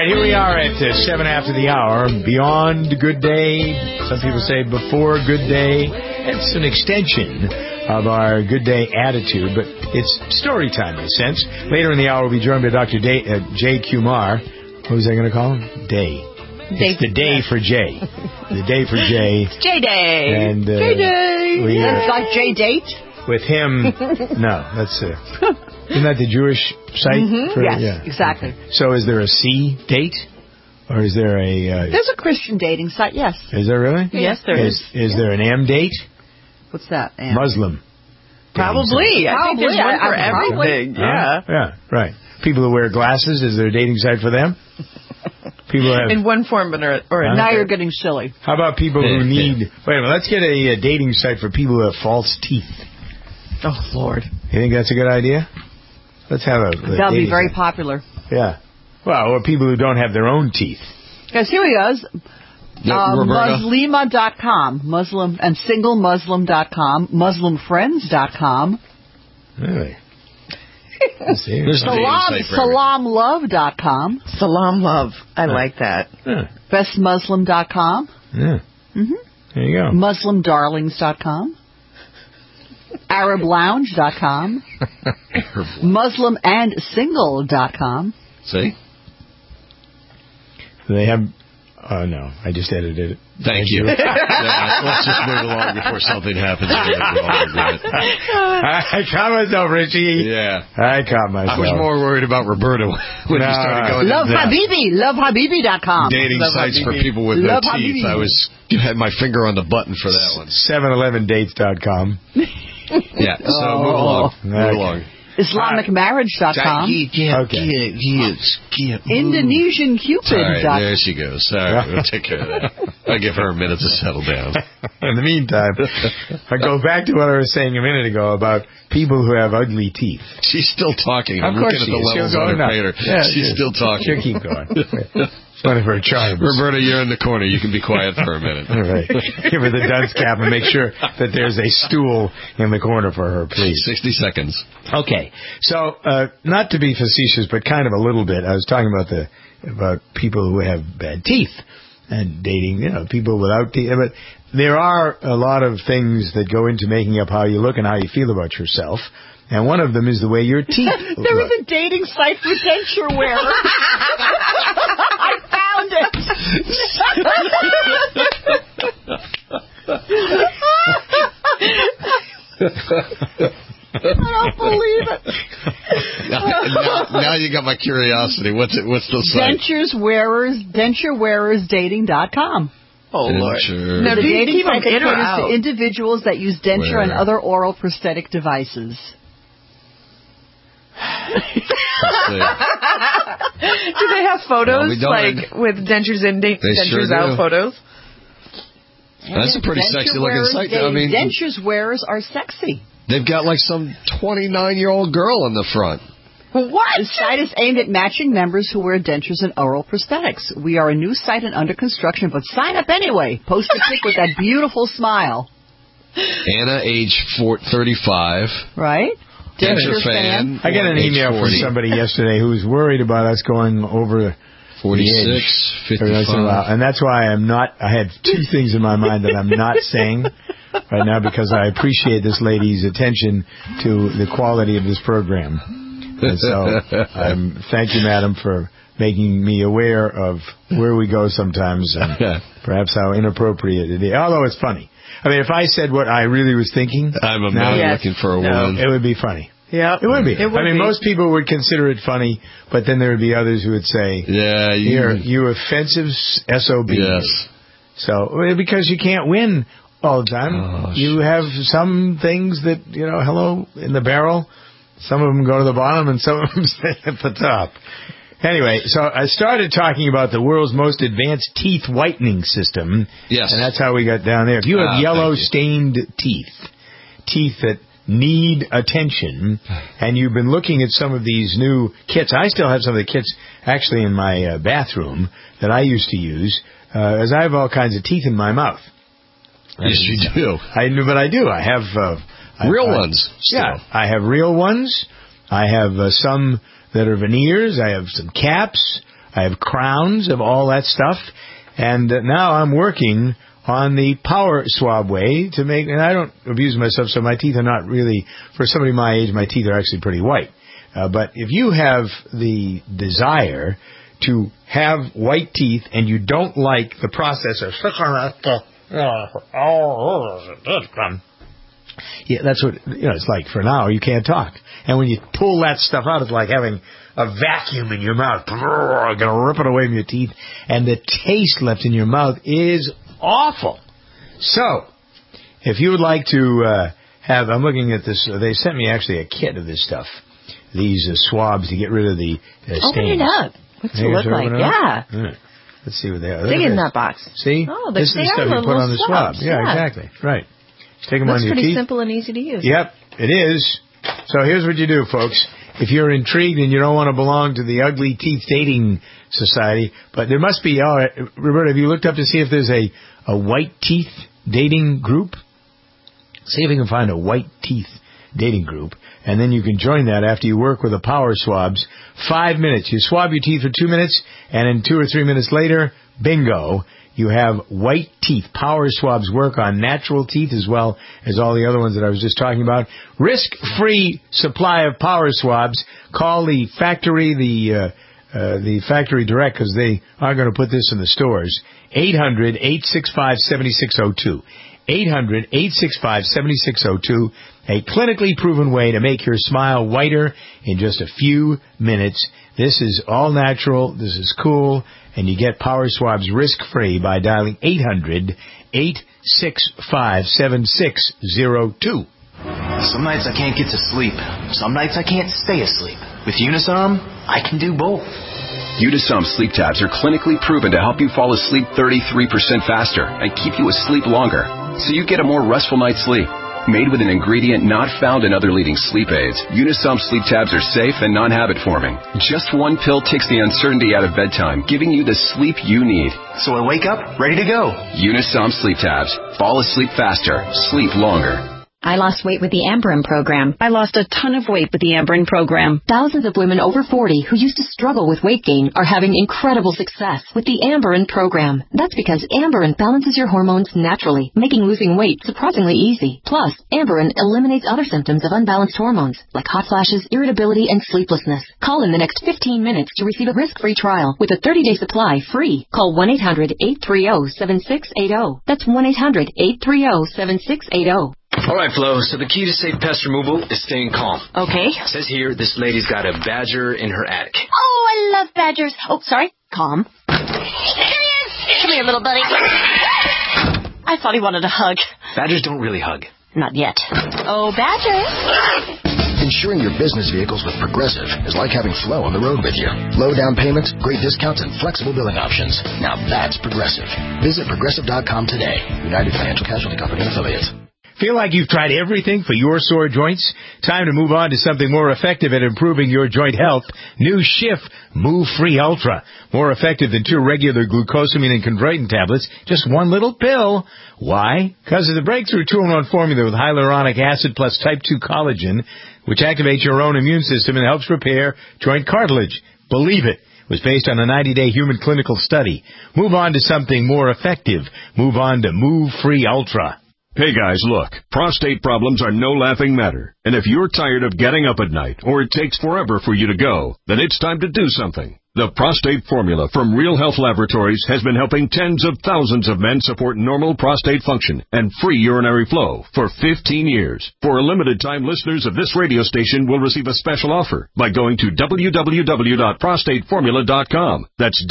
right, here we are at 7 after the hour. Beyond good day. Some people say before good day. It's an extension of our good day attitude, but it's story time in a sense. Later in the hour, we'll be joined by Dr. Jay Kumar. What was I going to call him? Day. It's the day for Jay. The day for Jay. It's Jay Day. And, Jay Day. That's like Jay Date? With him, no, that's isn't that the Jewish site? Yes, exactly. So is there a C date? Or is there a... There's a Christian dating site, yes. Is there really? Yes, there is. Is there an M date? What's that? Muslim. Probably. I think there's one for everything. Yeah. Yeah, right. People who wear glasses, is there a dating site for them? People have... In one form or another. Now you're getting silly. How about people who need... Wait a minute, let's get a dating site for people who have false teeth. Oh, Lord. You think that's a good idea? Let's have a That'll be very site. popular. Yeah. Well, or people who don't have their own teeth. Guys, here he is. Muslima.com. Muslim and singlemuslim.com. Muslimfriends.com. Really? Salamlove.com. Salam Love. I like that. Yeah. Bestmuslim.com. Yeah. Mm-hmm. There you go. MuslimDarlings.com. ArabLounge.com. MuslimandSingle.com. See? They have... Oh, no. I just edited it. Thank you. Let's just move along before something happens. I caught myself, Richie. Yeah. I caught myself. I was more worried about Roberta when you started going LoveHabibi.com. dating sites for people with no teeth. I had my finger on the button for that one. 711dates.com. Yeah, so move along. Move along. IslamicMarriage.com. IndonesianCupid.com. All right, there she goes. All right, we'll take care of that. I'll give her a minute to settle down. In the meantime, I go back to what I was saying a minute ago about people who have ugly teeth. She's still talking. I'm Of course looking at the levels on her paper. Yeah, she's still talking. She'll keep going. One of her charms. Roberta, you're in the corner. You can be quiet for a minute. All right. Give her the dunce cap and make sure that there's a stool in the corner for her, please. 60 seconds. Okay. So, not to be facetious, but kind of a little bit, I was talking about people who have bad teeth and dating, people without teeth. But there are a lot of things that go into making up how you look and how you feel about yourself. And one of them is the way your teeth look. There is a dating site for denture wearers. I found it. I don't believe it. Now you got my curiosity. What's the site? DentureWearersDating.com. Oh, Lord. Now, the dating site in or caters out? to individuals that use denture and other oral prosthetic devices. Do they have photos, with dentures in, dentures out photos? That's a pretty sexy looking site. Dentures wearers are sexy. They've got like some 29-year-old girl in the front. What? The site is aimed at matching members who wear dentures and oral prosthetics. We are a new site and under construction, but sign up anyway. Post a pic with that beautiful smile. Anna, age 35. Right. Denture fan. I got an email from somebody yesterday who was worried about us going over 46, 55. And that's why I had two things in my mind that I'm not saying right now because I appreciate this lady's attention to the quality of this program. And so thank you, madam, for making me aware of where we go sometimes and perhaps how inappropriate it is. Although it's funny. I mean, if I said what I really was thinking... I'm a man looking for a woman. It would be funny. Yeah. It would be. Most people would consider it funny, but then there would be others who would say, "Yeah, you offensive SOB." Yes. So, because you can't win all the time. You have some things that, hello, in the barrel. Some of them go to the bottom and some of them stay at the top. Anyway, so I started talking about the world's most advanced teeth whitening system. Yes. And that's how we got down there. If you have yellow stained teeth that need attention, and you've been looking at some of these new kits. I still have some of the kits actually in my bathroom that I used to use, as I have all kinds of teeth in my mouth. Yes, you do. But I do. I have... real ones. Still. Yeah, I have real ones. I have some that are veneers. I have some caps. I have crowns of all that stuff. And now I'm working on the Power Swab way to make, and I don't abuse myself, so my teeth are not really, for somebody my age, my teeth are actually pretty white. But if you have the desire to have white teeth and you don't like the process of, yeah, that's what, it's like for now. You can't talk. And when you pull that stuff out, it's like having a vacuum in your mouth. Going to rip it away from your teeth. And the taste left in your mouth is awful. So, if you would like to have, I'm looking at this, they sent me actually a kit of this stuff. These swabs to get rid of the stains. Open it up. What's it look like? Yeah. Right. Let's see what they are. Dig in that box. See? Oh, this is the stuff you put on the swabs. Yeah, exactly. Right. Take them on your teeth. Looks pretty simple and easy to use. Yep, it is. So here's what you do, folks. If you're intrigued and you don't want to belong to the Ugly Teeth Dating Society, but there must be, Roberta, have you looked up to see if there's a white teeth dating group? See if you can find a white teeth dating group, and then you can join that after you work with the Power Swabs. 5 minutes. You swab your teeth for 2 minutes, and then 2 or 3 minutes later, bingo, you have white teeth. Power Swabs work on natural teeth as well as all the other ones that I was just talking about. Risk-free supply of Power Swabs. Call the factory, the factory direct, because they are going to put this in the stores. 800-865-7602. 800-865-7602. A clinically proven way to make your smile whiter in just a few minutes. This is all natural. This is cool. And you get Power Swabs risk-free by dialing 800-865-7602. Some nights I can't get to sleep. Some nights I can't stay asleep. With Unisom, I can do both. Unisom sleep tabs are clinically proven to help you fall asleep 33% faster and keep you asleep longer, so you get a more restful night's sleep. Made with an ingredient not found in other leading sleep aids, Unisom sleep tabs are safe and non-habit forming. Just one pill takes the uncertainty out of bedtime, giving you the sleep you need. So I wake up ready to go. Unisom sleep tabs. Fall asleep faster. Sleep longer. I lost weight with the Amberin program. I lost a ton of weight with the Amberin program. Thousands of women over 40 who used to struggle with weight gain are having incredible success with the Amberin program. That's because Amberin balances your hormones naturally, making losing weight surprisingly easy. Plus, Amberin eliminates other symptoms of unbalanced hormones, like hot flashes, irritability, and sleeplessness. Call in the next 15 minutes to receive a risk-free trial with a 30-day supply free. Call 1-800-830-7680. That's 1-800-830-7680. All right, Flo, so the key to safe pest removal is staying calm. Okay. It says here this lady's got a badger in her attic. Oh, I love badgers. Oh, sorry. Calm. Here he is. Come here, little buddy. I thought he wanted a hug. Badgers don't really hug. Not yet. Oh, Badger. Insuring your business vehicles with Progressive is like having Flo on the road with you. Low down payments, great discounts, and flexible billing options. Now that's Progressive. Visit Progressive.com today. United Financial Casualty Company and Affiliates. Feel like you've tried everything for your sore joints? Time to move on to something more effective at improving your joint health. New Schiff Move Free Ultra. More effective than 2 regular glucosamine and chondroitin tablets. Just one little pill. Why? Because of the breakthrough 2-in-1 formula with hyaluronic acid plus type 2 collagen, which activates your own immune system and helps repair joint cartilage. Believe it. It was based on a 90-day human clinical study. Move on to something more effective. Move on to Move Free Ultra. Hey guys, look, prostate problems are no laughing matter. And if you're tired of getting up at night, or it takes forever for you to go, then it's time to do something. The Prostate Formula from Real Health Laboratories has been helping tens of thousands of men support normal prostate function and free urinary flow for 15 years. For a limited time, listeners of this radio station will receive a special offer by going to www.prostateformula.com. That's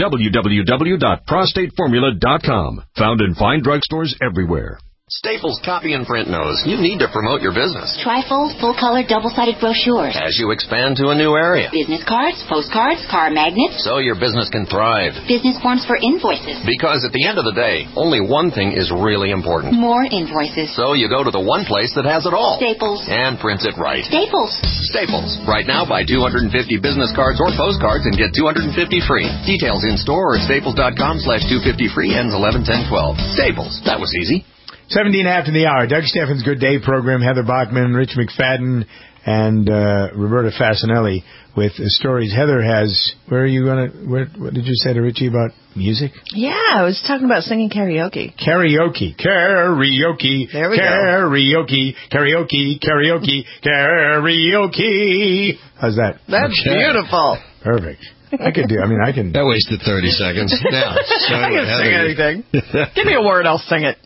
www.prostateformula.com. Found in fine drugstores everywhere. Staples Copy and Print knows you need to promote your business. Trifold, full-color, double-sided brochures. As you expand to a new area. Business cards, postcards, car magnets. So your business can thrive. Business forms for invoices. Because at the end of the day, only one thing is really important. More invoices. So you go to the one place that has it all. Staples. And prints it right. Staples. Staples. Right now, buy 250 business cards or postcards and get 250 free. Details in store or at staples.com/250 free, ends 11/10/12. Staples. That was easy. 17 after the hour. Doug Steffens' Good Day program. Heather Bachman, Rich McFadden, and Roberta Fasanelli with stories. Heather has. What did you say to Richie about music? Yeah, I was talking about singing karaoke. Karaoke. There we go. Karaoke. How's that? That's beautiful. Perfect. I can. That wasted 30 seconds. Now, I can sing anything. Give me a word, I'll sing it.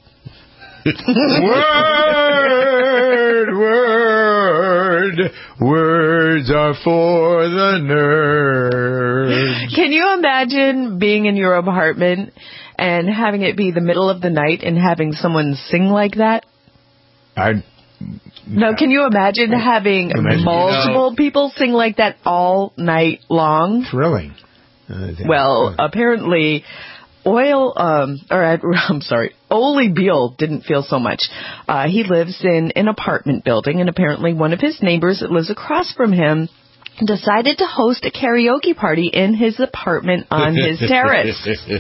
Words are for the nerds. Can you imagine being in your apartment and having it be the middle of the night and having someone sing like that? No, can you imagine having multiple people sing like that all night long? Thrilling. Well, apparently, Ole Beale didn't feel so much. He lives in an apartment building, and apparently one of his neighbors that lives across from him decided to host a karaoke party in his apartment on his terrace.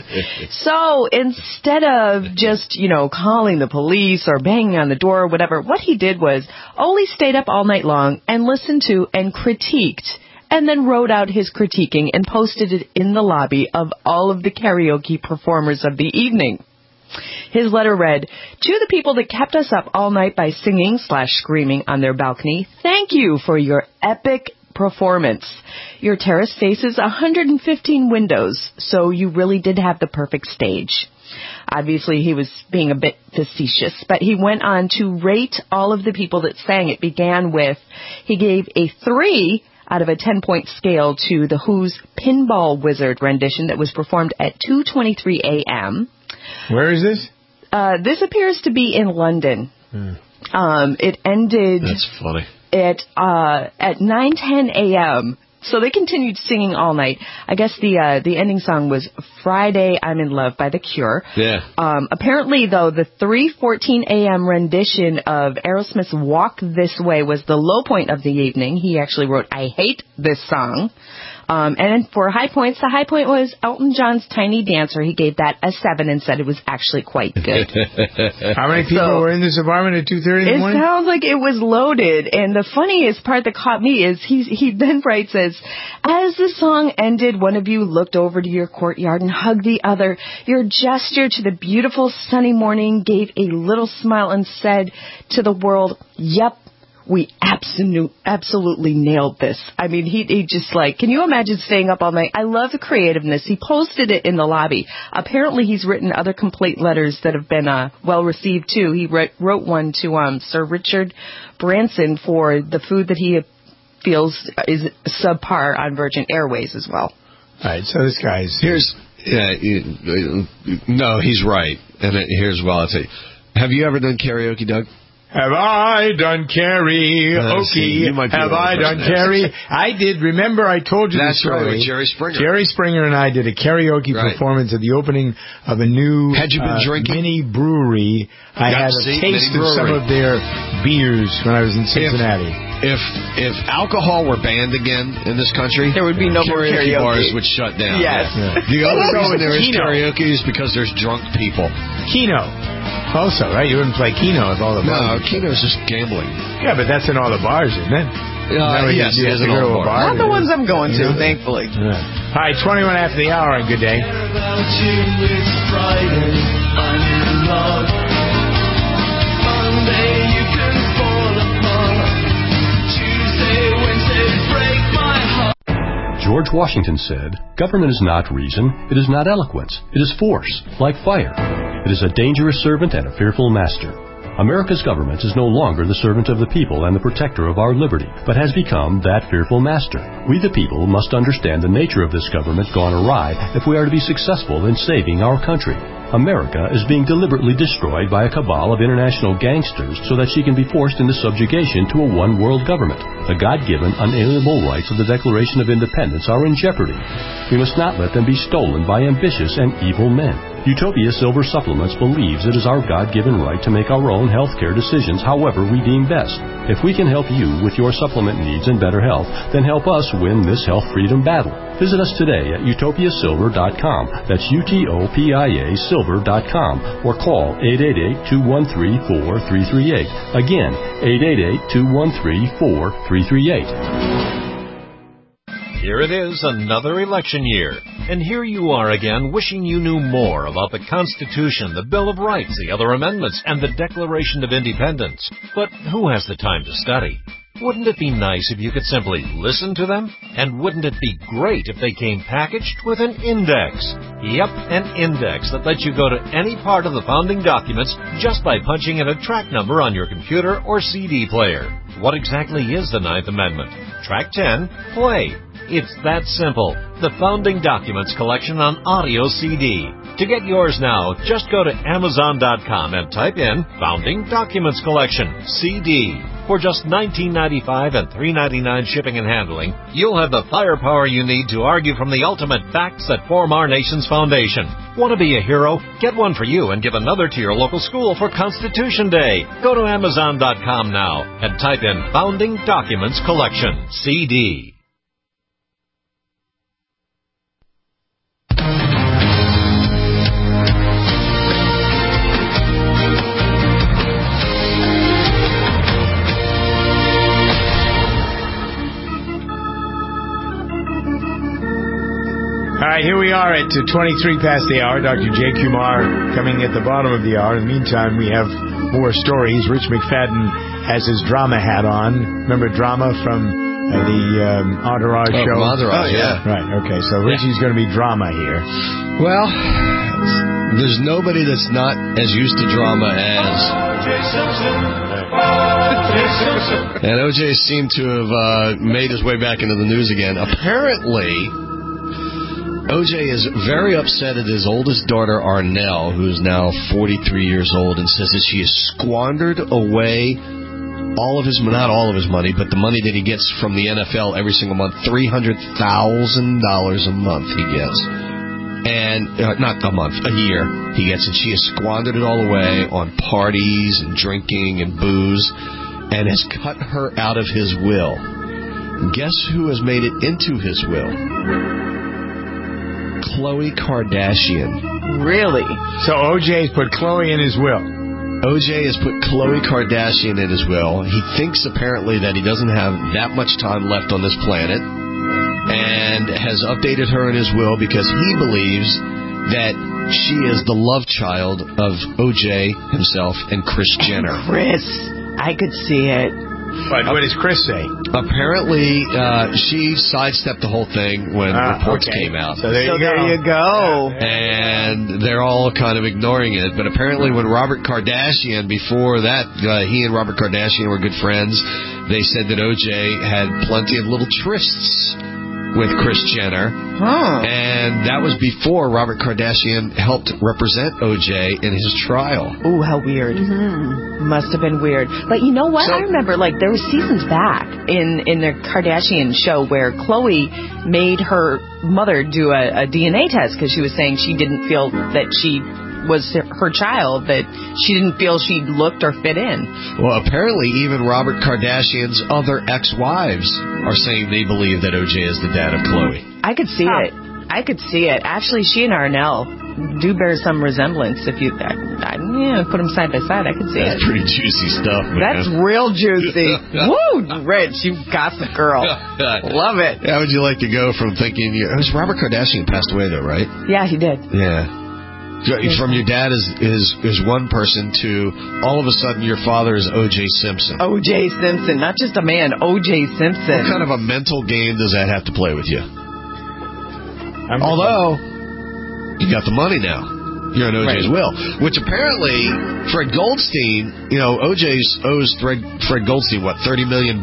So instead of just, calling the police or banging on the door or whatever, what he did was Ole stayed up all night long and listened to and critiqued and then wrote out his critiquing and posted it in the lobby of all of the karaoke performers of the evening. His letter read, "To the people that kept us up all night by singing/screaming on their balcony, thank you for your epic performance. Your terrace faces 115 windows, so you really did have the perfect stage." Obviously, he was being a bit facetious, but he went on to rate all of the people that sang. It began with, he gave a 3 out of a 10-point scale to The Who's Pinball Wizard rendition that was performed at 2:23 a.m. Where is this? This appears to be in London. It ended... That's funny. At 9:10 a.m. So they continued singing all night. I guess the ending song was Friday I'm in Love by The Cure. Yeah. Apparently, though, the 3:14 a.m. rendition of Aerosmith's Walk This Way was the low point of the evening. He actually wrote, "I hate this song." And for high points, the high point was Elton John's Tiny Dancer. He gave that a 7 and said it was actually quite good. How many people were in this apartment at 2:30 in the morning? It sounds like it was loaded. And the funniest part that caught me is he then writes as the song ended, one of you looked over to your courtyard and hugged the other. Your gesture to the beautiful sunny morning gave a little smile and said to the world, "Yep. We absolutely nailed this." I mean, he just can you imagine staying up all night? I love the creativeness. He posted it in the lobby. Apparently, he's written other complaint letters that have been well received, too. He wrote one to Sir Richard Branson for the food that he feels is subpar on Virgin Airways as well. All right, so this guy's... No, he's right. And here's I'll tell you. Have you ever done karaoke, Doug? Have I done karaoke? Have I done karaoke? I did. Remember, I told you the story. Right, with Jerry Springer. Jerry Springer and I did a karaoke performance at the opening of a new mini brewery. I had a taste of some of their beers when I was in Cincinnati. If alcohol were banned again in this country, there would be no more karaoke. Bars would shut down. Yes. Yeah. The other reason there is karaoke is because there's drunk people. Keno. Also, right? You wouldn't play Keno with all the bars. No, Keno's just gambling. Yeah, but that's in all the bars, isn't it? Yes, it is in all the bars. Not the ones I'm going to, thankfully. Yeah. All right, 21 after the hour on Good Day. It's Friday, I'm in love. Monday, you can fall apart. Tuesday, Wednesday, break my heart. George Washington said, "Government is not reason, it is not eloquence, it is force, like fire. It is a dangerous servant and a fearful master." America's government is no longer the servant of the people and the protector of our liberty, but has become that fearful master. We the people must understand the nature of this government gone awry if we are to be successful in saving our country. America is being deliberately destroyed by a cabal of international gangsters so that she can be forced into subjugation to a one-world government. The God-given, unalienable rights of the Declaration of Independence are in jeopardy. We must not let them be stolen by ambitious and evil men. Utopia Silver Supplements believes it is our God-given right to make our own healthcare decisions however we deem best. If we can help you with your supplement needs and better health, then help us win this health freedom battle. Visit us today at utopiasilver.com. That's UTOPIA silver.com, or call 888-213-4338. Again, 888-213-4338. Here it is, another election year. And here you are again, wishing you knew more about the Constitution, the Bill of Rights, the other amendments, and the Declaration of Independence. But who has the time to study? Wouldn't it be nice if you could simply listen to them? And wouldn't it be great if they came packaged with an index? Yep, an index that lets you go to any part of the founding documents just by punching in a track number on your computer or CD player. What exactly is the Ninth Amendment? Track 10, play. It's that simple. The Founding Documents Collection on audio CD. To get yours now, just go to Amazon.com and type in Founding Documents Collection, CD. For just $19.95 and $3.99 shipping and handling, you'll have the firepower you need to argue from the ultimate facts that form our nation's foundation. Want to be a hero? Get one for you and give another to your local school for Constitution Day. Go to Amazon.com now and type in Founding Documents Collection, CD. All right, here we are at 23 past the hour. Dr. J. Kumar coming at the bottom of the hour. In the meantime, we have more stories. Rich McFadden has his drama hat on. Remember drama from the Entourage show? Entourage, yeah. Right, okay. So Richie's going to be drama here. Well, there's nobody that's not as used to drama as... And O.J. seemed to have made his way back into the news again. Apparently... O.J. is very upset at his oldest daughter, Arnell, who's now 43 years old, and says that she has squandered away all of his, not all of his money, but the money that he gets from the NFL every single month, $300,000 a month he gets. And, not a month, a year he gets, and she has squandered it all away on parties and drinking and booze, and has cut her out of his will. Guess who has made it into his will? Khloe Kardashian. Really? So OJ's put Khloe in his will. OJ has put Khloe Kardashian in his will. He thinks apparently that he doesn't have that much time left on this planet, and has updated her in his will because he believes that she is the love child of OJ himself and Kris Jenner. Kris, I could see it. But what does Kris say? Apparently, she sidestepped the whole thing when reports came out. So there you go. And they're all kind of ignoring it. But apparently when Robert Kardashian, before that, he and Robert Kardashian were good friends, they said that O.J. had plenty of little trysts with Kris Jenner. And that was before Robert Kardashian helped represent O.J. in his trial. Ooh, how weird. Must have been weird. But you know what? I remember, like, there were seasons back in their Kardashian show where Khloe made her mother do a DNA test because she was saying she didn't feel that she was her child, that she didn't feel she looked or fit in. Well, apparently even Robert Kardashian's other ex-wives are saying they believe that O.J. is the dad of Khloe. I could see it. I could see it. Actually, she and Arnell do bear some resemblance. If you put them side by side, I could see it. That's pretty juicy stuff, man. That's real juicy. Woo, Rich, you gossip girl. Love it. How would you like to go from thinking... Robert Kardashian passed away, though, right? Yeah, he did. Yeah. From your dad is one person to all of a sudden your father is O.J. Simpson. O.J. Simpson, not just a man, O.J. Simpson. What kind of a mental game does that have to play with you? Although, you got the money now. You're in O.J.'s will. Which apparently, Fred Goldstein, O.J. owes Fred Goldstein, what, $30 million?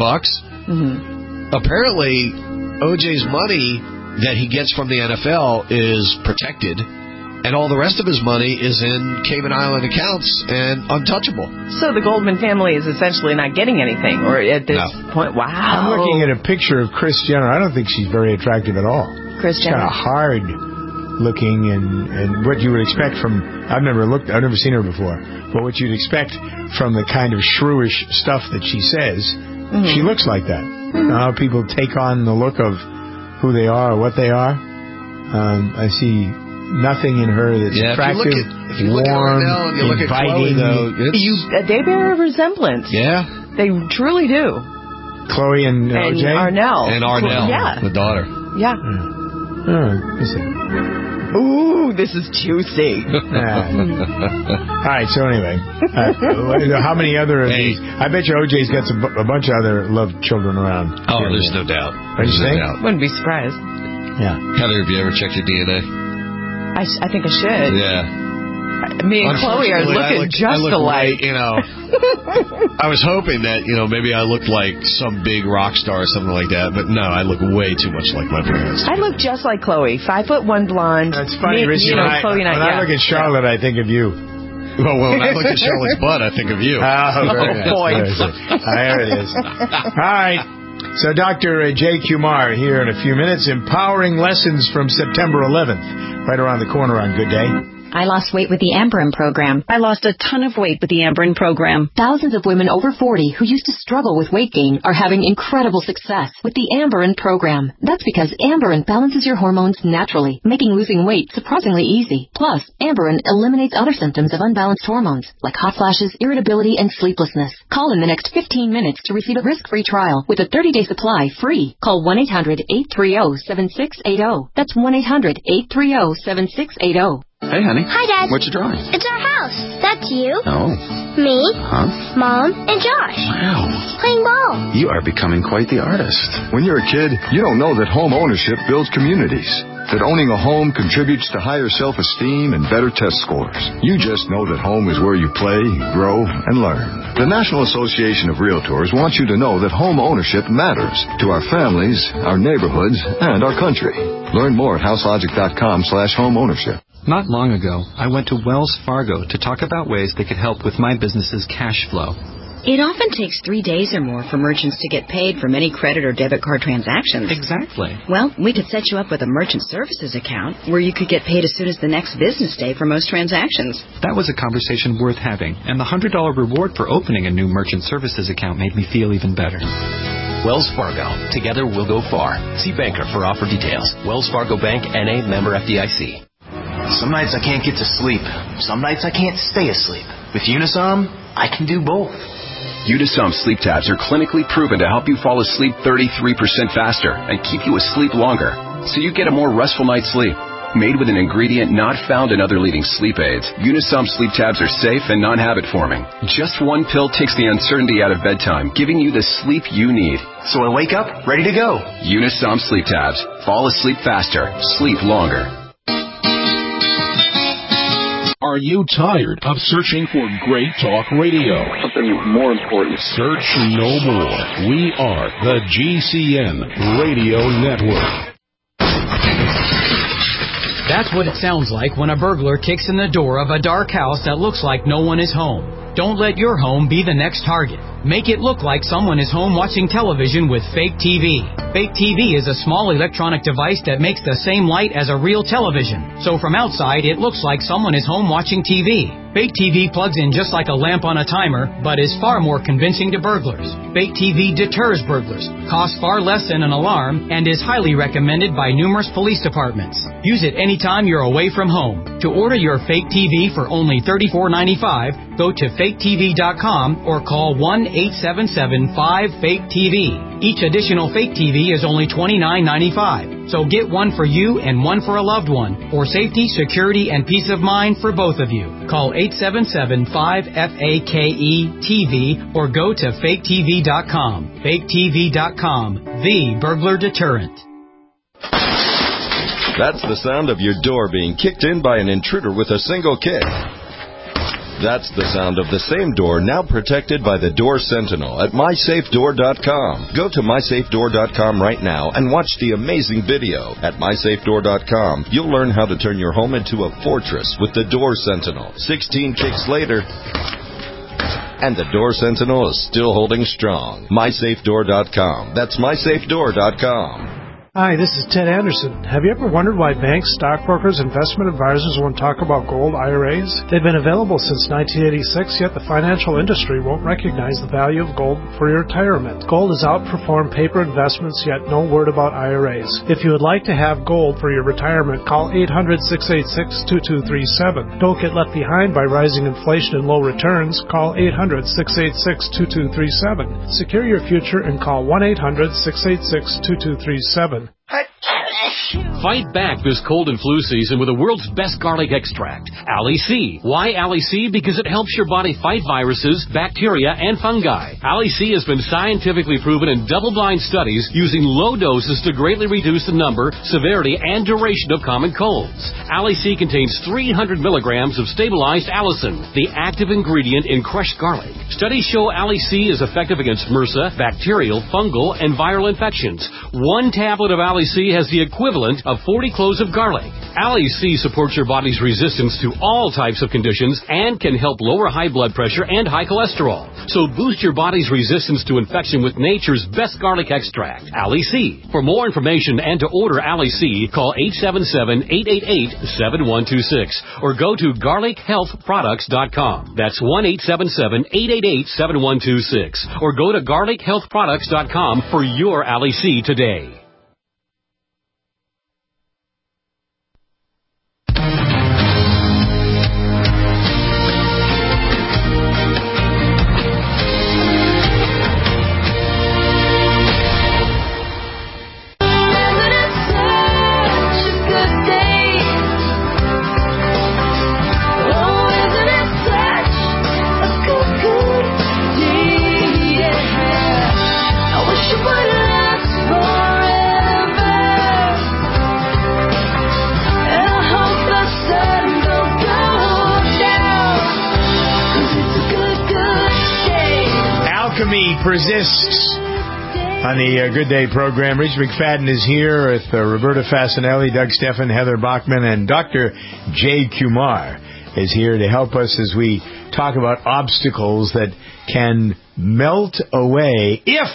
Apparently, O.J.'s money that he gets from the NFL is protected. And all the rest of his money is in Cayman Island accounts and untouchable. So the Goldman family is essentially not getting anything, or at this point, wow. I'm looking at a picture of Kris Jenner. I don't think she's very attractive at all. Kris Jenner. Kind of hard. looking and what you would expect from. I've never seen her before, but what you'd expect from the kind of shrewish stuff that she says, she looks like that. You know how people take on the look of who they are or what they are. I see nothing in her that's attractive, if you look warm, at her now and you look at Chloe, though, they bear a resemblance. Yeah. They truly do. Chloe and OJ? Arnell. And Arnell, Yeah. the daughter. Yeah. Ooh, this is juicy. All right, so anyway, how many other of these? I bet you OJ's got a bunch of other love children around. Oh, there's no doubt. There's no doubt. Wouldn't be surprised. Yeah. Heather, have you ever checked your DNA? I think I should. Yeah. Me and Chloe are looking just alike. Way, I was hoping that, maybe I looked like some big rock star or something like that, but no, I look way too much like my parents. I look just like Chloe, 5'1" blonde. That's funny, Richie. Chloe and when I look at Charlotte, I think of you. Well, when I look at Charlotte's butt, I think of you. Boy. There it is. All right. So Dr. Jay Kumar here in a few minutes, empowering lessons from September 11th, right around the corner on Good Day. I lost weight with the Amberin program. I lost a ton of weight with the Amberin program. Thousands of women over 40 who used to struggle with weight gain are having incredible success with the Amberin program. That's because Amberin balances your hormones naturally, making losing weight surprisingly easy. Plus, Amberin eliminates other symptoms of unbalanced hormones, like hot flashes, irritability, and sleeplessness. Call in the next 15 minutes to receive a risk-free trial with a 30-day supply free. Call 1-800-830-7680. That's 1-800-830-7680. Hey, honey. Hi, Dad. What you drawing? It's our house. That's you. Oh. Me. Huh? Mom and Josh. Wow. Playing ball. You are becoming quite the artist. When you're a kid, you don't know that home ownership builds communities. That owning a home contributes to higher self-esteem and better test scores. You just know that home is where you play, grow, and learn. The National Association of Realtors wants you to know that home ownership matters to our families, our neighborhoods, and our country. Learn more at houselogic.com/homeownership. Not long ago, I went to Wells Fargo to talk about ways they could help with my business's cash flow. It often takes 3 days or more for merchants to get paid from any credit or debit card transactions. Exactly. Well, we could set you up with a merchant services account where you could get paid as soon as the next business day for most transactions. That was a conversation worth having, and the $100 reward for opening a new merchant services account made me feel even better. Wells Fargo. Together we'll go far. See banker for offer details. Wells Fargo Bank, N.A., member FDIC. Some nights I can't get to sleep. Some nights I can't stay asleep. With Unisom, I can do both. Unisom sleep tabs are clinically proven to help you fall asleep 33% faster and keep you asleep longer, so you get a more restful night's sleep. Made with an ingredient not found in other leading sleep aids, Unisom sleep tabs are safe and non-habit forming. Just one pill takes the uncertainty out of bedtime, giving you the sleep you need. So I wake up ready to go. Unisom sleep tabs. Fall asleep faster. Sleep longer. Are you tired of searching for great talk radio? Something more important. Search no more. We are the GCN Radio Network. That's what it sounds like when a burglar kicks in the door of a dark house that looks like no one is home. Don't let your home be the next target. Make it look like someone is home watching television with Fake TV. Fake TV is a small electronic device that makes the same light as a real television. So from outside, it looks like someone is home watching TV. Fake TV plugs in just like a lamp on a timer, but is far more convincing to burglars. Fake TV deters burglars, costs far less than an alarm, and is highly recommended by numerous police departments. Use it anytime you're away from home. To order your Fake TV for only $34.95, go to faketv.com or call 1-877-5-FAKE-TV. Each additional Fake TV is only $29.95. So get one for you and one for a loved one, for safety, security, and peace of mind for both of you. Call 877-5-FAKE-TV or go to faketv.com. faketv.com, the burglar deterrent. That's the sound of your door being kicked in by an intruder with a single kick. That's the sound of the same door now protected by the Door Sentinel at MySafeDoor.com. Go to MySafeDoor.com right now and watch the amazing video. At MySafeDoor.com, you'll learn how to turn your home into a fortress with the Door Sentinel. 16 kicks later, and the Door Sentinel is still holding strong. MySafeDoor.com. That's MySafeDoor.com. Hi, this is Ted Anderson. Have you ever wondered why banks, stockbrokers, investment advisors won't talk about gold IRAs? They've been available since 1986, yet the financial industry won't recognize the value of gold for your retirement. Gold has outperformed paper investments, yet no word about IRAs. If you would like to have gold for your retirement, call 800-686-2237. Don't get left behind by rising inflation and low returns. Call 800-686-2237. Secure your future and call 1-800-686-2237. Fight back this cold and flu season with the world's best garlic extract, Ali C. Why Ali C? Because it helps your body fight viruses, bacteria, and fungi. Ali C has been scientifically proven in double-blind studies using low doses to greatly reduce the number, severity, and duration of common colds. Ali C contains 300 milligrams of stabilized allicin, the active ingredient in crushed garlic. Studies show Ali C is effective against MRSA, bacterial, fungal, and viral infections. One tablet of Ali C has the equivalent of 40 cloves of garlic. Ali C supports your body's resistance to all types of conditions and can help lower high blood pressure and high cholesterol. So boost your body's resistance to infection with nature's best garlic extract, Ali C. For more information and to order Ali C, call 877-888-7126 or go to garlichealthproducts.com. That's 1-877-888-7126 or go to garlichealthproducts.com for your Ali C today. Persists on the Good Day program. Rich McFadden is here with Roberta Fasanelli, Doug Steffen, Heather Bachman, and Dr. Jay Kumar is here to help us as we talk about obstacles that can melt away if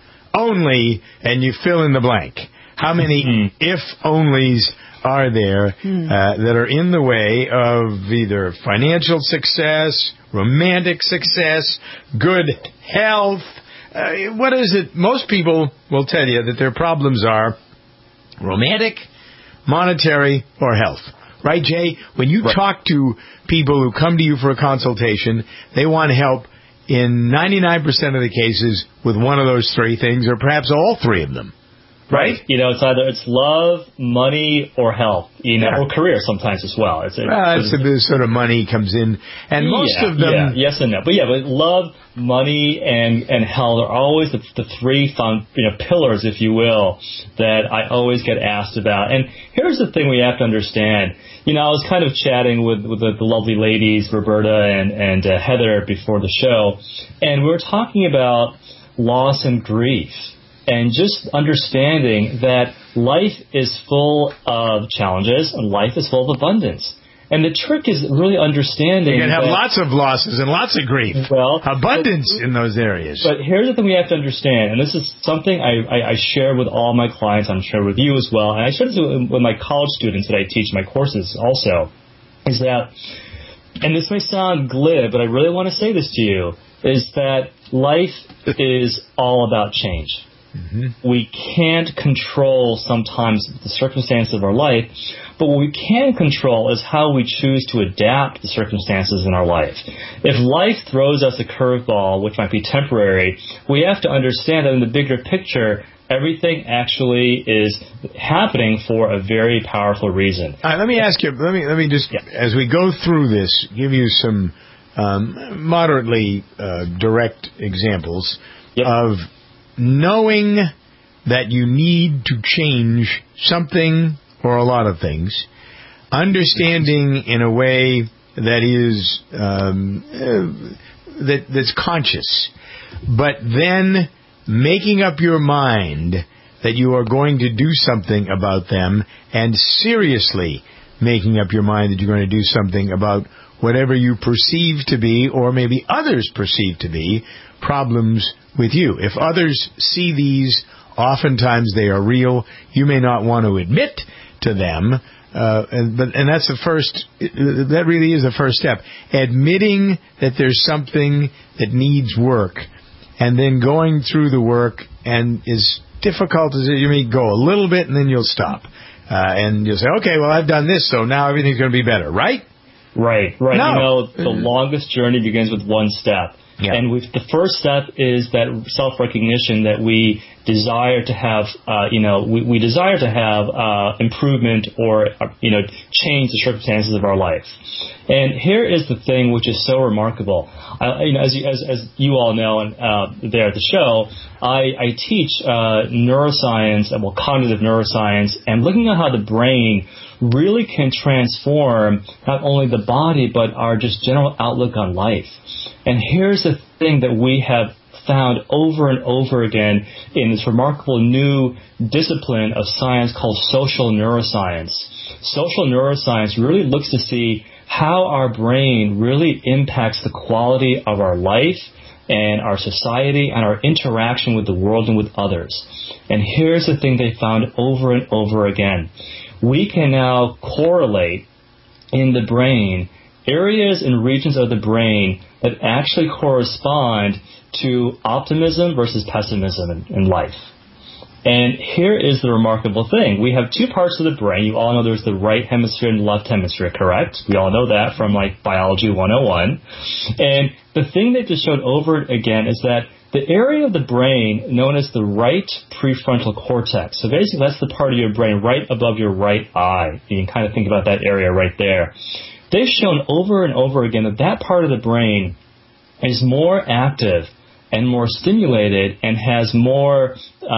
only, and you fill in the blank. How many if-onlys are there that are in the way of either financial success, romantic success, good health? What is it? Most people will tell you that their problems are romantic, monetary, or health. Right, Jay? When you talk to people who come to you for a consultation, they want help in 99% of the cases with one of those three things, or perhaps all three of them. Right? You know, it's either love, money, or health, or career sometimes as well. It's the sort of money comes in, and most of them. Yeah, yes and no, but love, money, and health are always the three pillars, if you will, that I always get asked about. And here's the thing we have to understand. I was kind of chatting with the lovely ladies, Roberta and Heather, before the show, and we were talking about loss and grief. And just understanding that life is full of challenges and life is full of abundance. And the trick is really understanding. You can have lots of losses and lots of grief. Well, abundance in those areas. But here's the thing we have to understand, and this is something I share with all my clients. I'm sharing with you as well, and I share this with my college students that I teach my courses also, is that, and this may sound glib, but I really want to say this to you, is that life is all about change. Mm-hmm. We can't control sometimes the circumstances of our life, but what we can control is how we choose to adapt the circumstances in our life. If life throws us a curveball, which might be temporary, we have to understand that in the bigger picture, everything actually is happening for a very powerful reason. Let me ask you, let me just, as we go through this, give you some moderately direct examples of knowing that you need to change something or a lot of things, understanding in a way that is that's conscious, but then making up your mind that you are going to do something about them, and seriously making up your mind that you're going to do something about whatever you perceive to be, or maybe others perceive to be, problems with you. If others see these Oftentimes they are real. You may not want to admit to them, and that's the first. That really is the first step. Admitting that there's something that needs work, and then going through the work. And as difficult as you may go a little bit, and then you'll stop, and you'll say, "Okay, well, I've done this, so now everything's going to be better." Right? Right. No. You know, the longest journey begins with one step. Yeah. And the first step is that self-recognition that we desire to have, we desire to have improvement or, change the circumstances of our life. And here is the thing which is so remarkable. As you all know, and there at the show, I teach neuroscience, cognitive neuroscience, and looking at how the brain really can transform not only the body, but our just general outlook on life. And here's the thing that we have found over and over again in this remarkable new discipline of science called social neuroscience. Social neuroscience really looks to see how our brain really impacts the quality of our life and our society and our interaction with the world and with others. And here's the thing they found over and over again. We can now correlate in the brain areas and regions of the brain that actually correspond to optimism versus pessimism in life. And here is the remarkable thing. We have two parts of the brain. You all know there's the right hemisphere and the left hemisphere, correct? We all know that from Biology 101. And the thing they just showed over again is that the area of the brain known as the right prefrontal cortex. So basically that's the part of your brain right above your right eye. You can kind of think about that area right there. They've shown over and over again that that part of the brain is more active and more stimulated and has more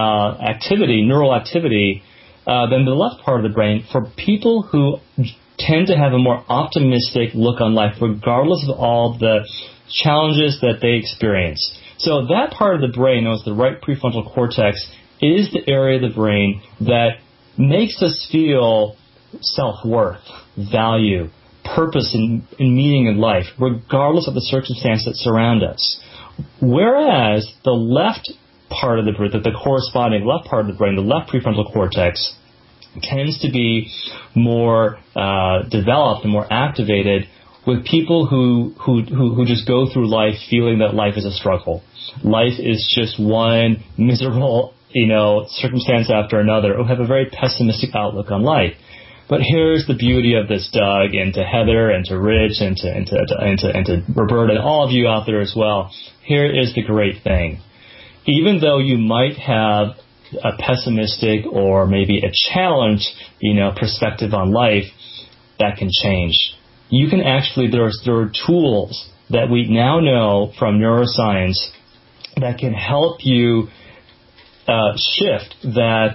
neural activity than the left part of the brain for people who tend to have a more optimistic look on life regardless of all the challenges that they experience. So that part of the brain, known as the right prefrontal cortex, is the area of the brain that makes us feel self-worth, value, purpose, and meaning in life, regardless of the circumstance that surround us. Whereas the left part of the brain, the corresponding left part of the brain, the left prefrontal cortex, tends to be more developed and more activated with people who just go through life feeling that life is a struggle. Life is just one miserable, circumstance after another, who have a very pessimistic outlook on life. But here's the beauty of this, Doug, and to Heather, and to Rich, and to Roberta, and all of you out there as well. Here is the great thing. Even though you might have a pessimistic or maybe a challenged, perspective on life, that can change. You can actually, there are tools that we now know from neuroscience that can help you shift that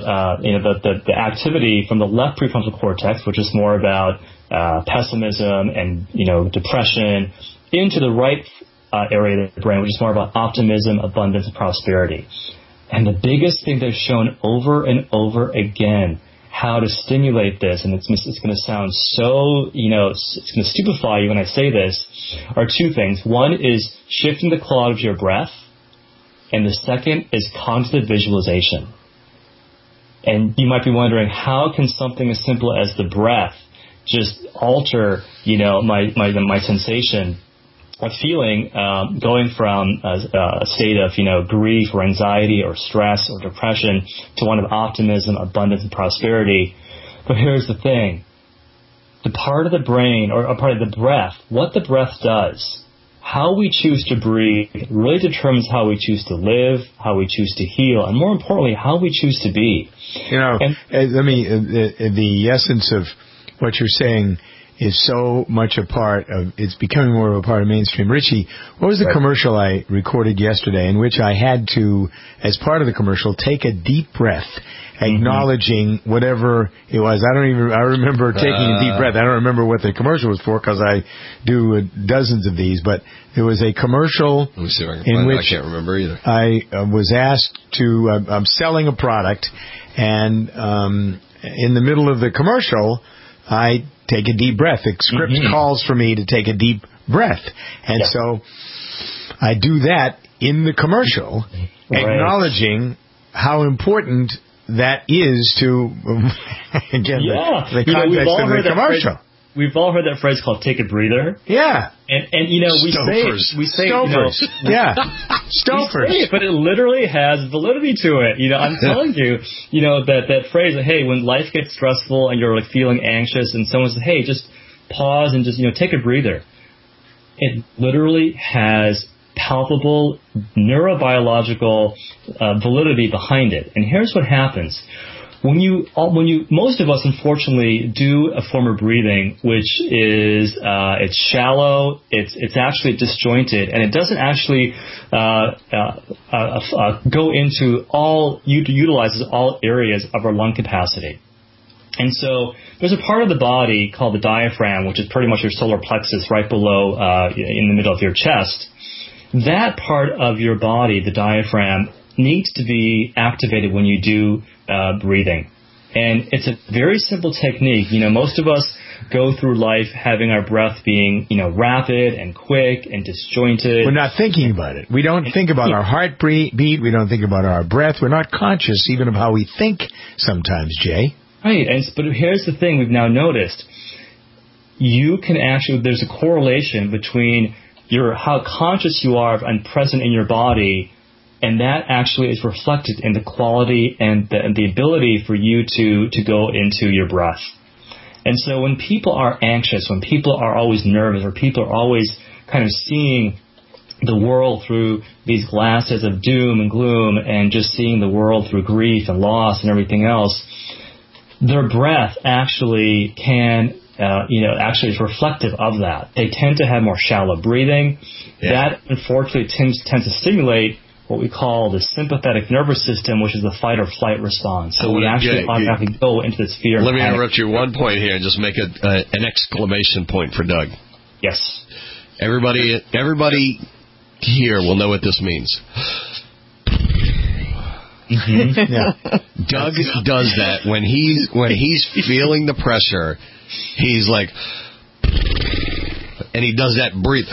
the activity from the left prefrontal cortex, which is more about pessimism and depression, into the right area of the brain, which is more about optimism, abundance, and prosperity. And the biggest thing they've shown over and over again how to stimulate this, and it's going to sound so, it's going to stupefy you when I say this, are two things. One is shifting the quality of your breath, and the second is cognitive visualization. And you might be wondering, how can something as simple as the breath just alter, my sensation of feeling, going from a state of, grief or anxiety or stress or depression to one of optimism, abundance, and prosperity. But here's the thing. The part of the brain, or a part of the breath, what the breath does, how we choose to breathe, really determines how we choose to live, how we choose to heal, and more importantly, how we choose to be. The essence of what you're saying is so much a part of, it's becoming more of a part of mainstream. Richie, what was the commercial I recorded yesterday in which I had to, as part of the commercial, take a deep breath, acknowledging whatever it was. I remember taking a deep breath. I don't remember what the commercial was for because I do dozens of these, but there was a commercial in which I can't remember either. I was asked to, I'm selling a product, and in the middle of the commercial, I take a deep breath. The script calls for me to take a deep breath. And so I do that in the commercial, acknowledging how important that is to, again, the context of the commercial. We've all heard that phrase called "take a breather." Yeah, and we say Stofers. Yeah, Stofers. We say it, but it literally has validity to it. I'm telling you, that phrase. Hey, when life gets stressful and you're like feeling anxious, and someone says, "Hey, just pause and just take a breather," it literally has palpable neurobiological validity behind it. And here's what happens. When you most of us unfortunately do a form of breathing which is it's shallow, it's actually disjointed, and it doesn't actually go into utilizes all areas of our lung capacity. And so there's a part of the body called the diaphragm, which is pretty much your solar plexus right below in the middle of your chest. That part of your body, the diaphragm, needs to be activated when you do breathing. And it's a very simple technique. Most of us go through life having our breath being, rapid and quick and disjointed. We're not thinking about it. We don't think about our heartbeat. We don't think about our breath. We're not conscious even of how we think sometimes, Jay. Right. But here's the thing we've now noticed. There's a correlation between how conscious you are and present in your body, and that actually is reflected in the quality and the ability for you to go into your breath. And so when people are anxious, when people are always nervous, or people are always kind of seeing the world through these glasses of doom and gloom and just seeing the world through grief and loss and everything else, their breath actually actually is reflective of that. They tend to have more shallow breathing. Yeah. That, unfortunately, tends to stimulate what we call the sympathetic nervous system, which is the fight or flight response. So we actually automatically go into this fear. Let me interrupt you one point here and just make an exclamation point for Doug. Yes. Everybody here will know what this means. Mm-hmm. Yeah. Doug does that when he's feeling the pressure. He's like, and he does that breathe.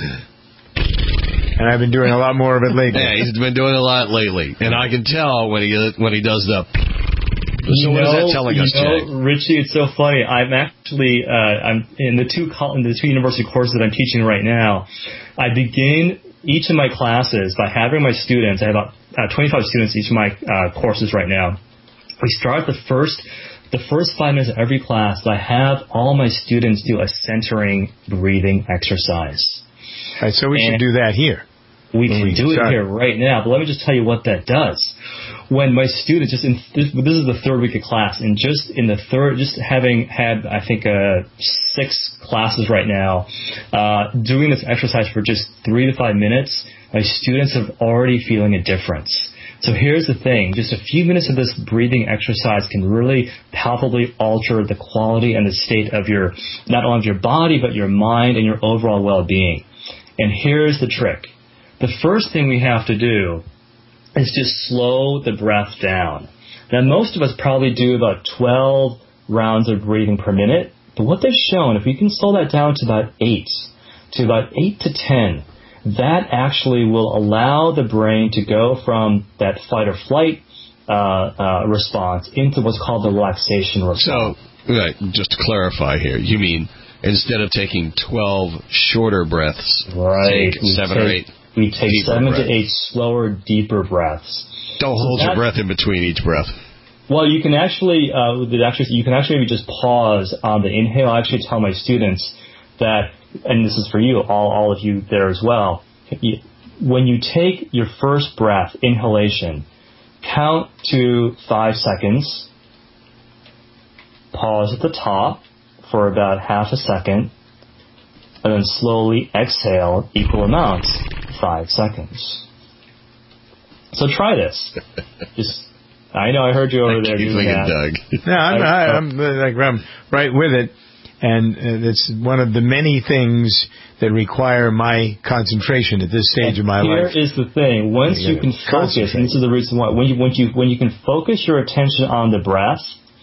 And I've been doing a lot more of it lately. Yeah, he's been doing a lot lately, and I can tell when he does the. So what is that telling us, Jay? Richie, it's so funny. I'm actually I'm in the two university courses that I'm teaching right now. I begin each of my classes by having my students. I have about 25 students each of my courses right now. We start the first 5 minutes of every class. I have all my students do a centering breathing exercise. All right, so we should do that here. We can do it here right now, but let me just tell you what that does. When my students, this is the third week of class, and just having had, I think, 6 classes right now, doing this exercise for just 3 to 5 minutes, my students are already feeling a difference. So here's the thing, just a few minutes of this breathing exercise can really palpably alter the quality and the state of not only of your body, but your mind and your overall well-being. And here's the trick. The first thing we have to do is just slow the breath down. Now, most of us probably do about 12 rounds of breathing per minute, but what they've shown, if we can slow that down to about 8 to 10, that actually will allow the brain to go from that fight or flight response into what's called the relaxation response. So, right, just to clarify here, you mean instead of taking 12 shorter breaths, right, take 7 or 8. We take 7 to 8 slower, deeper breaths. Don't hold your breath in between each breath. Well, you can actually just pause on the inhale. I actually tell my students that, and this is for you, all of you there as well. When you take your first breath, inhalation, count to 5 seconds. Pause at the top for about half a second, and then slowly exhale equal amounts, 5 seconds. So try this. I know I heard you over there doing that. Doug. No, I'm right with it, and it's one of the many things that require my concentration at this stage of my life. Here is the thing: once you can focus, and this is the reason why, when you can focus your attention on the breath,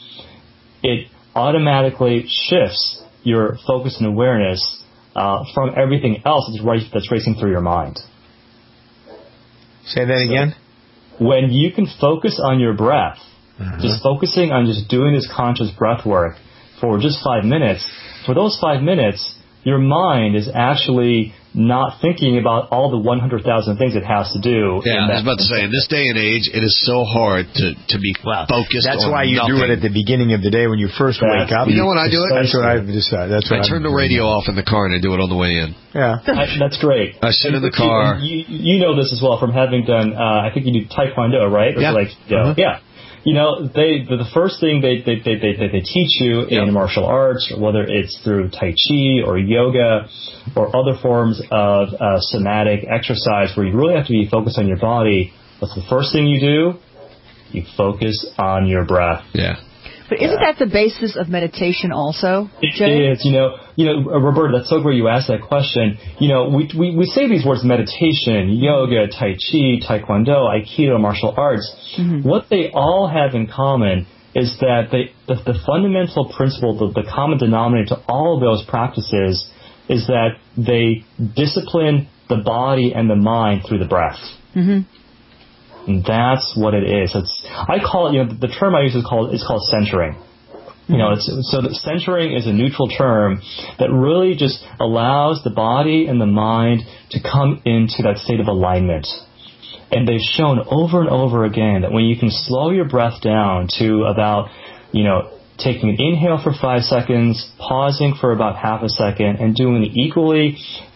it automatically shifts your focus and awareness from everything else that's racing through your mind. Say that again? when you can focus on your breath, just focusing on just doing this conscious breath work for just 5 minutes, for those 5 minutes, your mind is actually not thinking about all the 100,000 things it has to do. Yeah, I was about to say, in this day and age, it is so hard to be focused on That's why you nothing. do it at the beginning of the day when you first wake up. You know when I do it? That's what I've decided. That's what I turn the radio off in the car and I do it on the way in. Yeah. That's great. I sit in the car. You know this as well from having done, I think you do Taekwondo, right? Or Yeah. Yeah. You know, the first thing they teach you in martial arts, whether it's through Tai Chi or yoga or other forms of somatic exercise where you really have to be focused on your body, what's the first thing you do? You focus on your breath. Yeah. But isn't that the basis of meditation also, Jay? It is. You know, Roberta, that's so great you asked that question. You know, we say these words meditation, yoga, Tai Chi, Taekwondo, Aikido, martial arts. Mm-hmm. What they all have in common is that the fundamental principle, the common denominator to all of those practices is that they discipline the body and the mind through the breath. Mm-hmm. And that's what it is. I call it, the term I use is called centering. You know, so that centering is a neutral term that really just allows the body and the mind to come into that state of alignment. And they've shown over and over again that when you can slow your breath down to about, taking an inhale for 5 seconds, pausing for about half a second, and doing an equally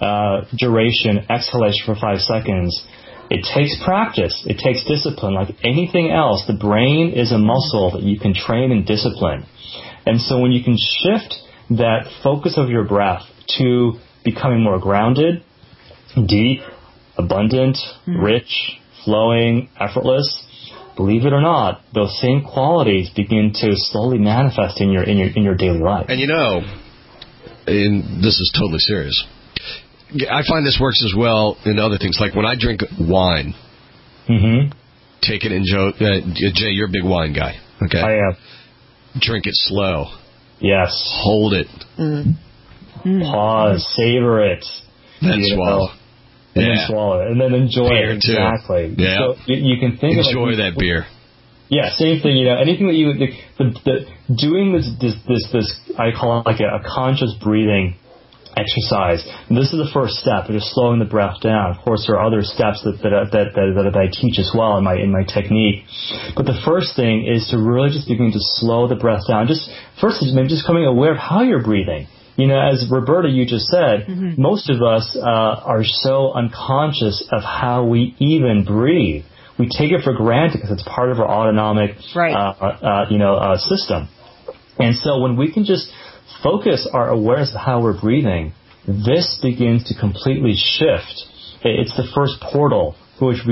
duration exhalation for 5 seconds, it takes practice. It takes discipline. Like anything else, the brain is a muscle that you can train and discipline. And so when you can shift that focus of your breath to becoming more grounded, deep, abundant, rich, flowing, effortless, believe it or not, those same qualities begin to slowly manifest in your daily life. And this is totally serious. I find this works as well in other things. Like when I drink wine, take it and Jay, you're a big wine guy. Okay, I am. Drink it slow. Yes. Hold it. Pause. Savor it. Then swallow. And then swallow it. And then enjoy beer it. Exactly. Too. Yeah. So you can think enjoy that beer. Yeah, same thing. Anything that doing this I call it like a conscious breathing exercise. And this is the first step. It is slowing the breath down. Of course, there are other steps that I teach as well in my technique. But the first thing is to really just begin to slow the breath down. First, maybe just becoming aware of how you're breathing. As Roberta, you just said, most of us are so unconscious of how we even breathe. We take it for granted because it's part of our autonomic, system. And so when we can just focus our awareness of how we're breathing, this begins to completely shift. It's the first portal through which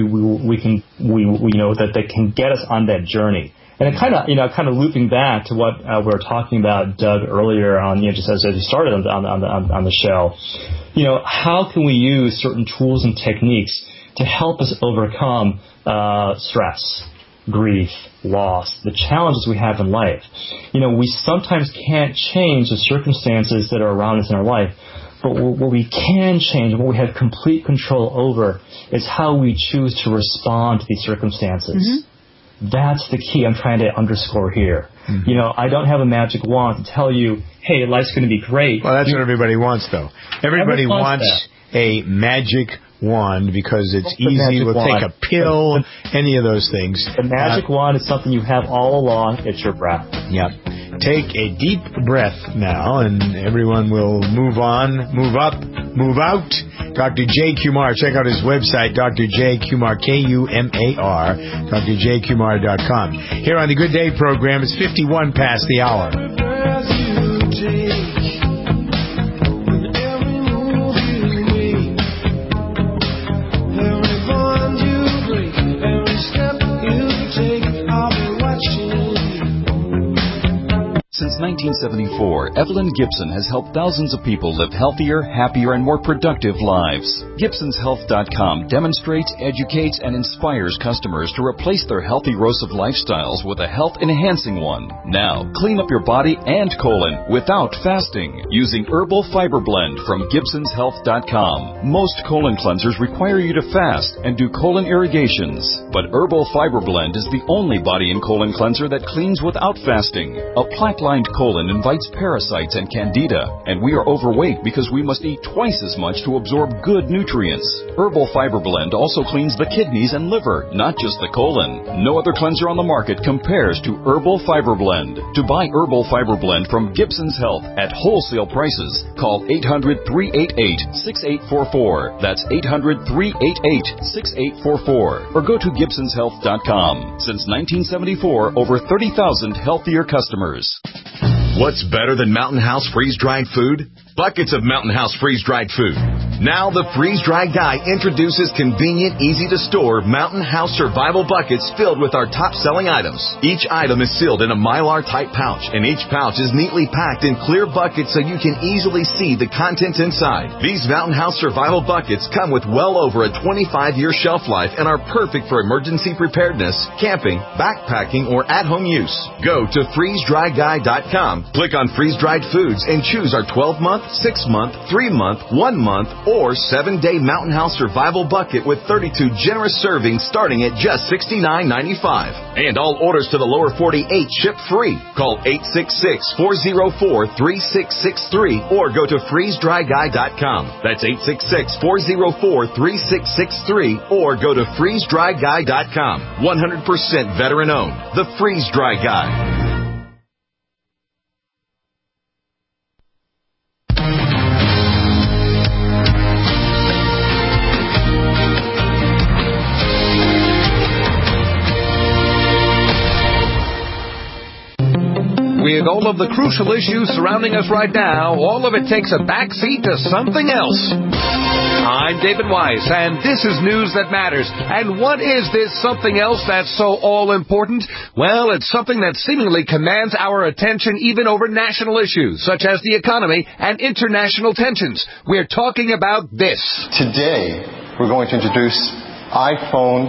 that can get us on that journey. And it kind of looping back to what we were talking about, Doug, earlier on, just as we started on the show. How can we use certain tools and techniques to help us overcome stress, grief, loss, the challenges we have in life? We sometimes can't change the circumstances that are around us in our life, but what we can change, what we have complete control over, is how we choose to respond to these circumstances. That's the key I'm trying to underscore here. I don't have a magic wand to tell you, hey, life's going to be great. Well, that's what everybody wants, though. Everybody wants a magic wand because it's easy. We'll take a pill, any of those things. The magic wand is something you have all along. It's your breath. Yep. Take a deep breath now, and everyone will move on, move up, move out. Dr. Jay Kumar, check out his website, Dr. Jay Kumar, Kumar, drjkumar.com. Here on the Good Day program, it's 51 past the hour. Since 1974, mentor, Evelyn Gibson has helped thousands of people live healthier, happier, and more productive lives. GibsonsHealth.com demonstrates, educates, and inspires customers to replace their healthy erosive lifestyles with a health-enhancing one. Now, clean up your body and colon without fasting using Herbal Fiber Blend from GibsonsHealth.com. Most colon cleansers require you to fast and do colon irrigations, but Herbal Fiber Blend is the only body and colon cleanser that cleans without fasting. A plaque-lined colon invites parasites and candida, and we are overweight because we must eat twice as much to absorb good nutrients. Herbal Fiber Blend also cleans the kidneys and liver, not just the colon. No other cleanser on the market compares to Herbal Fiber Blend. To buy Herbal Fiber Blend from Gibson's Health at wholesale prices, call 800-388-6844. That's 800-388-6844. Or go to GibsonsHealth.com. Since 1974, over 30,000 healthier customers. What's better than Mountain House freeze-dried food? Buckets of Mountain House freeze-dried food. Now the Freeze-Dried Guy introduces convenient, easy-to-store Mountain House survival buckets filled with our top-selling items. Each item is sealed in a Mylar-type pouch, and each pouch is neatly packed in clear buckets so you can easily see the contents inside. These Mountain House survival buckets come with well over a 25-year shelf life and are perfect for emergency preparedness, camping, backpacking, or at-home use. Go to freezedryguy.com, click on freeze-dried foods, and choose our 12-month, 6-month, 3-month, 1-month, or 7-day Mountain House survival bucket with 32 generous servings starting at just $69.95. And all orders to the lower 48 ship free. Call 866-404-3663 or go to freezedryguy.com. That's 866-404-3663 or go to freezedryguy.com. 100% veteran owned. The Freeze Dry Guy. With all of the crucial issues surrounding us right now, all of it takes a backseat to something else. I'm David Weiss, and this is News That Matters. And what is this something else that's so all-important? Well, it's something that seemingly commands our attention even over national issues, such as the economy and international tensions. We're talking about this. Today, we're going to introduce iPhone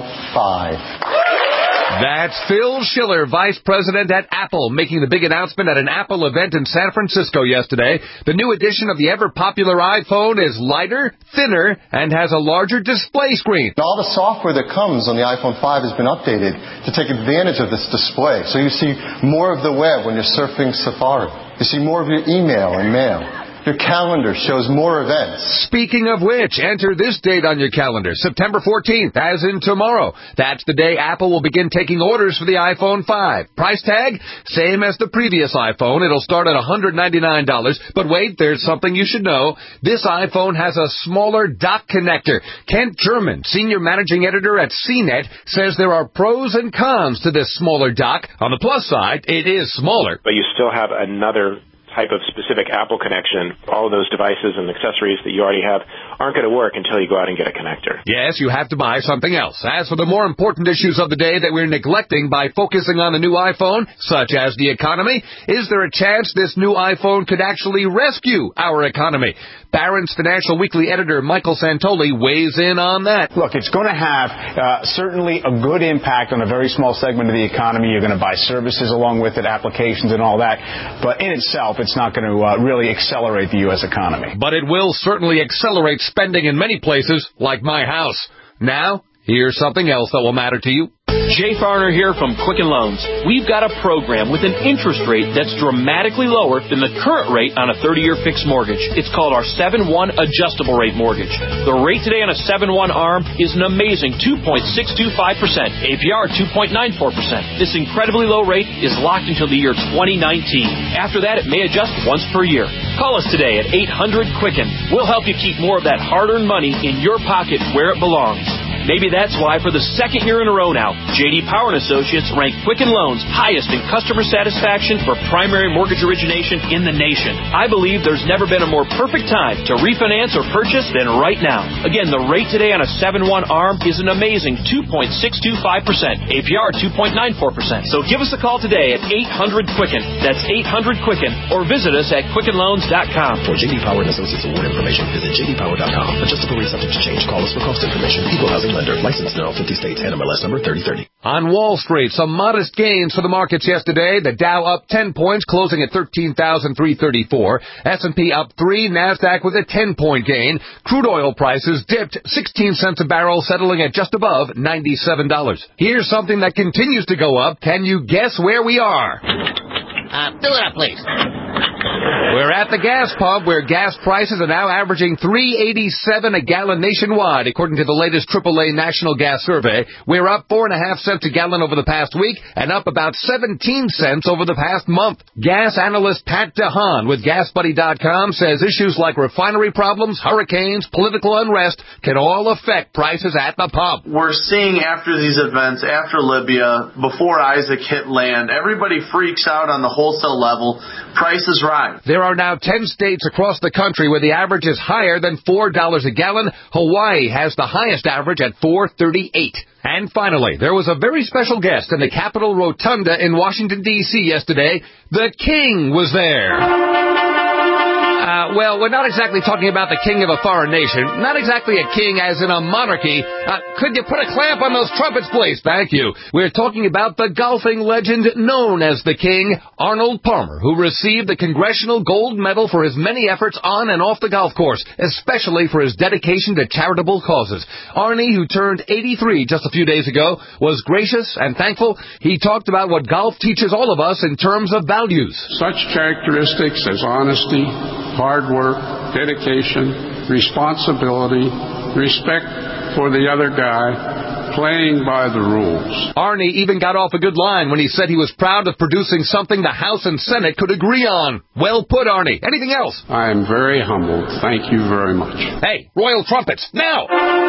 5. That's Phil Schiller, Vice President at Apple, making the big announcement at an Apple event in San Francisco yesterday. The new edition of the ever-popular iPhone is lighter, thinner, and has a larger display screen. All the software that comes on the iPhone 5 has been updated to take advantage of this display. So you see more of the web when you're surfing Safari. You see more of your email and mail. Your calendar shows more events. Speaking of which, enter this date on your calendar, September 14th, as in tomorrow. That's the day Apple will begin taking orders for the iPhone 5. Price tag? Same as the previous iPhone. It'll start at $199. But wait, there's something you should know. This iPhone has a smaller dock connector. Kent German, Senior Managing Editor at CNET, says there are pros and cons to this smaller dock. On the plus side, it is smaller. But you still have another type of specific Apple connection. All of those devices and accessories that you already have aren't going to work until you go out and get a connector. Yes, you have to buy something else. As for the more important issues of the day that we're neglecting by focusing on the new iPhone, such as the economy, is there a chance this new iPhone could actually rescue our economy? Barron's Financial Weekly editor Michael Santoli weighs in on that. Look, it's going to have certainly a good impact on a very small segment of the economy. You're going to buy services along with it, applications and all that. But in itself, it's not going to really accelerate the U.S. economy. But it will certainly accelerate spending in many places, like my house. Now, here's something else that will matter to you. Jay Farner here from Quicken Loans. We've got a program with an interest rate that's dramatically lower than the current rate on a 30-year fixed mortgage. It's called our 7-1 adjustable rate mortgage. The rate today on a 7-1 ARM is an amazing 2.625%, APR 2.94%. This incredibly low rate is locked until the year 2019. After that, it may adjust once per year. Call us today at 800-QUICKEN. We'll help you keep more of that hard-earned money in your pocket where it belongs. Maybe that's why for the second year in a row now, J.D. Power & Associates ranked Quicken Loans highest in customer satisfaction for primary mortgage origination in the nation. I believe there's never been a more perfect time to refinance or purchase than right now. Again, the rate today on a 7/1 ARM is an amazing 2.625%, APR 2.94%. So give us a call today at 800-QUICKEN. That's 800-QUICKEN, or visit us at QuickenLoans.com. For J.D. Power & Associates award information, visit jdpower.com. Adjustable rate subject to change. Call us for cost information. Equal housing lender. Licensed in all 50 states. NMLS number 3030. On Wall Street, some modest gains for the markets yesterday. The Dow up 10 points, closing at 13,334. S&P up 3, NASDAQ with a 10-point gain. Crude oil prices dipped 16 cents a barrel, settling at just above $97. Here's something that continues to go up. Can you guess where we are? Fill it up, please. We're at the gas pump, where gas prices are now averaging $3.87 a gallon nationwide, according to the latest AAA National Gas Survey. We're up 4.5 cents a gallon over the past week, and up about 17 cents over the past month. Gas analyst Pat DeHaan with GasBuddy.com says issues like refinery problems, hurricanes, political unrest can all affect prices at the pump. We're seeing after these events, after Libya, before Isaac hit land, everybody freaks out on the wholesale level. Prices rise. There are now 10 states across the country where the average is higher than $4 a gallon. Hawaii has the highest average at $4.38. And finally, there was a very special guest in the Capitol Rotunda in Washington, D.C. yesterday. The King was there. Well, we're not exactly talking about the king of a foreign nation. Not exactly a king as in a monarchy. Could you put a clamp on those trumpets, please? Thank you. We're talking about the golfing legend known as the King, Arnold Palmer, who received the Congressional Gold Medal for his many efforts on and off the golf course, especially for his dedication to charitable causes. Arnie, who turned 83 just a few days ago, was gracious and thankful. He talked about what golf teaches all of us in terms of values. Such characteristics as honesty, hard work, dedication, responsibility, respect for the other guy, playing by the rules. Arnie even got off a good line when he said he was proud of producing something the House and Senate could agree on. Well put, Arnie. Anything else? I am very humbled. Thank you very much. Hey, royal trumpets, now!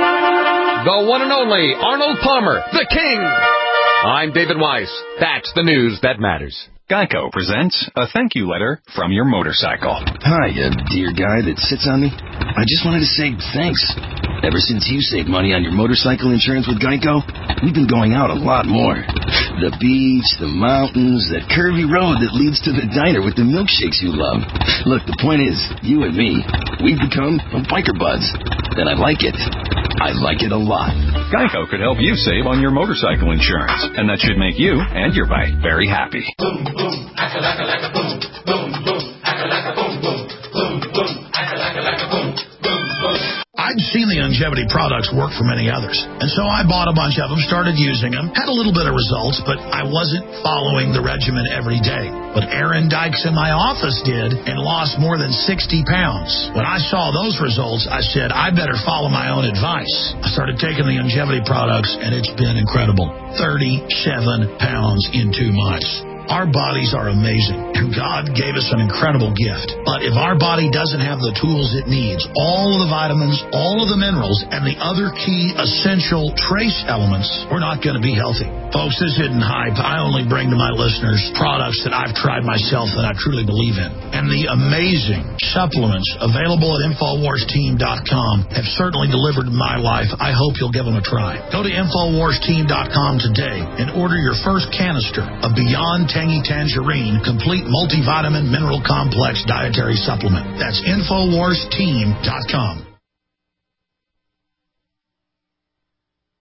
The one and only Arnold Palmer, the King! I'm David Weiss. That's the news that matters. Geico presents a thank you letter from your motorcycle. Hi, dear guy that sits on me. I just wanted to say thanks. Ever since you saved money on your motorcycle insurance with Geico, we've been going out a lot more. The beach, the mountains, that curvy road that leads to the diner with the milkshakes you love. Look, the point is, you and me, we've become biker buds. And I like it. I like it a lot. Geico could help you save on your motorcycle insurance, and that should make you and your bike very happy. Boom, boom, acca-lacca-lacca, boom, boom, boom, acca-lacca, boom, boom, boom, boom, acca-lacca-lacca, boom, boom, boom. I'd seen the longevity products work for many others, and so I bought a bunch of them, started using them, had a little bit of results, but I wasn't following the regimen every day. But Aaron Dykes in my office did and lost more than 60 pounds. When I saw those results, I said, I better follow my own advice. I started taking the longevity products, and it's been incredible. 37 pounds in 2 months. Our bodies are amazing, and God gave us an incredible gift. But if our body doesn't have the tools it needs, all of the vitamins, all of the minerals, and the other key essential trace elements, we're not going to be healthy. Folks, this isn't hype. I only bring to my listeners products that I've tried myself that I truly believe in. And the amazing supplements available at InfoWarsTeam.com have certainly delivered in my life. I hope you'll give them a try. Go to InfoWarsTeam.com today and order your first canister of Beyond Tangy Tangerine Complete Multivitamin Mineral Complex Dietary Supplement. That's InfoWarsTeam.com.